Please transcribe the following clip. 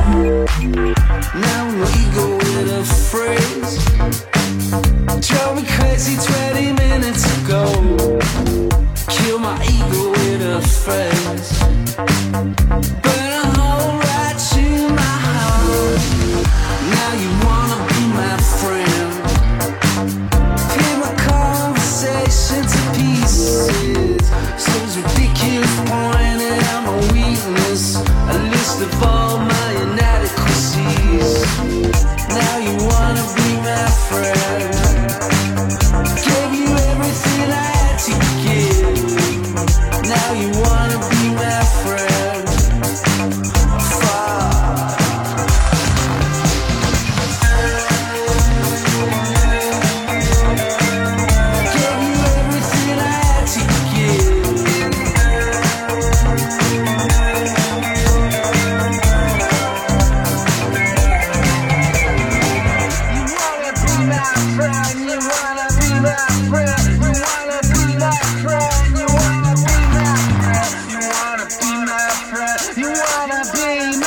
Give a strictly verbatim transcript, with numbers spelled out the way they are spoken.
Now my ego with a phrase drove me crazy twenty minutes ago. Kill my ego with a phrase. Burn a hole right to my heart. Now you wanna be my friend. Tear my conversation to pieces. So's ridiculous, pointing out my weakness. A list of all my inadequacies. Now you wanna be my friend. Gave you everything I had to give. Now you wanna be my friend. Fuck. Gave you everything I had to give. You wanna be my friend, you wanna be my friend, you wanna be my friend, you wanna be my friend, you wanna be my friend, you wanna be my